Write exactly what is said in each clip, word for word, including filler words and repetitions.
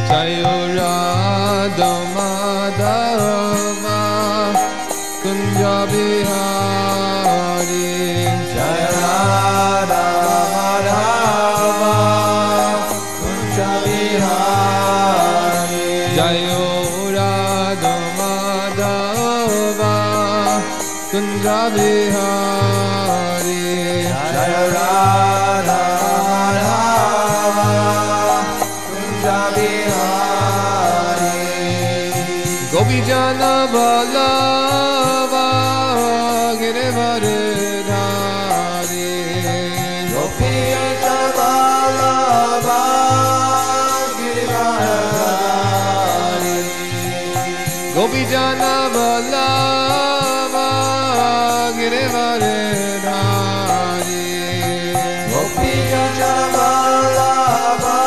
Jayo Radha Madhava Kunja Bihari. Jayo Radha Madhava Kunja Bihari. Jayo Radha Madhava Kunja Bihari. Jayo Radha Madhava Kunja Bihari. Gopi Jana Vallabha Girivardhari. Gopi Jana Vallabha Girivardhari. Gopi Jana Vallabha Girivardhari. Gopi Jana Vallabha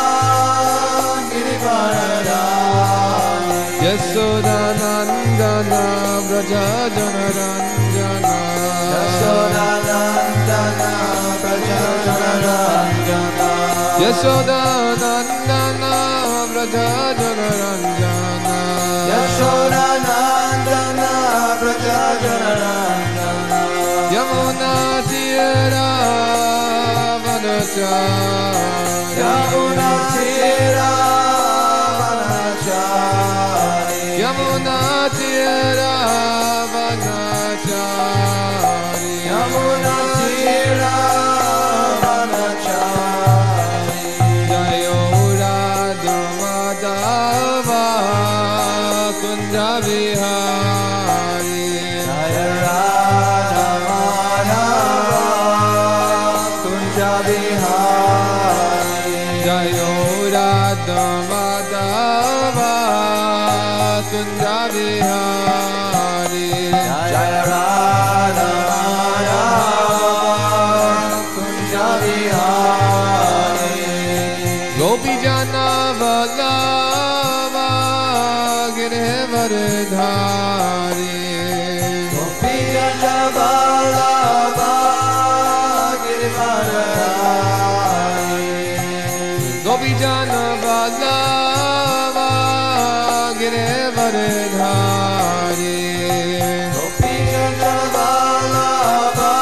Girivardhari. Yasodhanandana Vraja Janaranjana. Yasodhanandana Vraja Janaranjana. Yasodhanandana Vraja Janaranjana. Yasodhanandana Vraja Janaranjana. Yamuna Tira Vanachari. Yamuna Tira Vanachari. Yamuna Tira Vanachari. Yamuna Tira Vanachari. Jayo Radha Madhava Kunja Bihari. Jaya Radha Madhava Kunja Bihari. Jayo Radha Madhava Kunja Bihari. Jaya Radha Madhava Kunja Bihari. Gopi Jana Vallabha Girivardhari. Gopi Jana Vallabha Girivardhari. Gopi Jana Vallabha Girivardhari. Gopi Jana Vallabha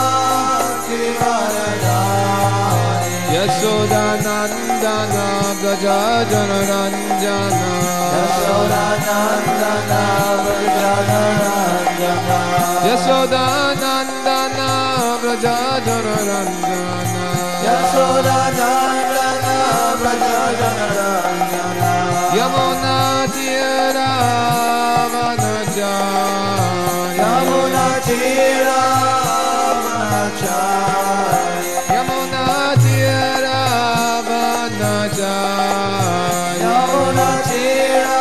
Girivardhari. Yasodhanandana Vraja Janaranjana. Yasodhanandana Vraja Janaranjana. Yasodhanandana Vraja Janaranjana. Yasodhanandana Vraja Janaranjana. Yamuna Tira Vanachari. Yamuna Tira Vanachari. Yamuna Tira Vanachari. Yamuna Tira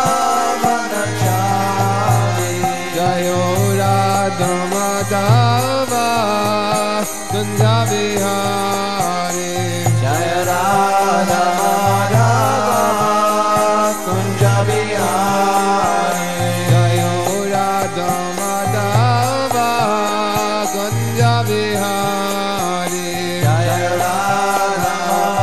Vanachari. Jayo Radha Madhava Kunja Bihari. Jaya Radha Madhava Kunja Bihari. Jayo Radha Madhava Kunja Bihari. Jaya Radha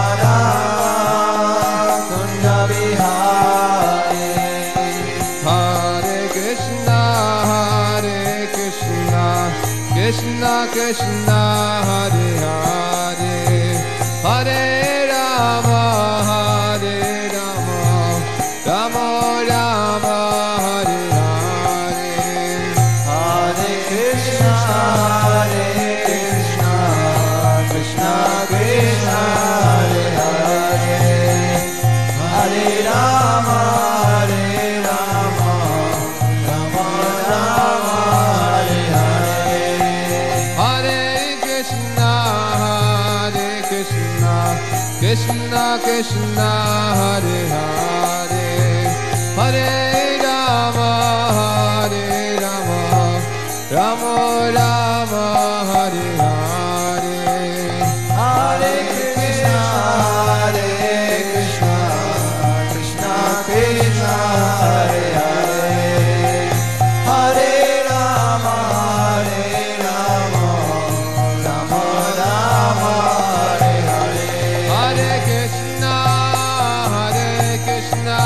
Madhava Kunja Bihari. Hare Krishna, Hare Krishna, Krishna Krishna, Hare Hare, Hare Rama, Hare Rama, Rama Rama, Hare Hare. Hare Krishna, Hare Krishna, Krishna Krishna, Hare Hare, Hare Rama, Hare Rama, Rama Rama, Hare Hare. Hare Krishna, Hare Krishna, Krishna Krishna, Hare Hare, Hare Rama, Hare Rama, Rama Rama, Hare Hare. Hare Krishna, Hare Krishna, Krishna Krishna, Hare Hare, Hare Rama, Hare Rama, Rama Rama, Hare Hare. Hare Krishna, Hare Krishna,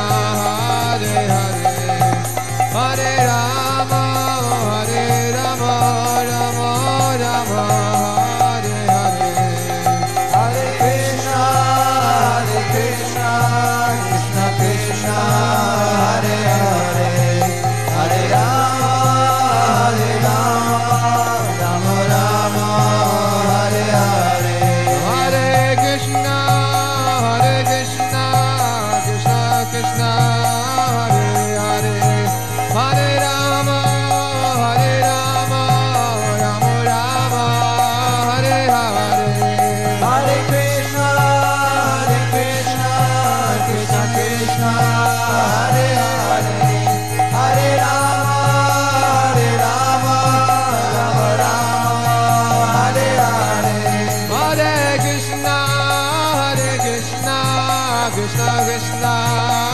Hare Hare, Hare Rama, Hare Rama, Rama Rama, Hare Hare, Hare Krishna, Hare Krishna, Krishna Krishna, Hare Hare, Hare Rama, Hare Rama, Rama Rama, Hare Hare, Hare Krishna, Hare Krishna, Krishna Krishna, Hare Hare, Hare Rama, Hare Rama, Rama Rama, Hare Hare, Hare Krishna, Hare Krishna, Krishna Krishna, Hare Hare, Hare Rama, Hare Rama, Rama Rama, Hare Hare, Hare Krishna, Hare Krishna, Krishna Krishna,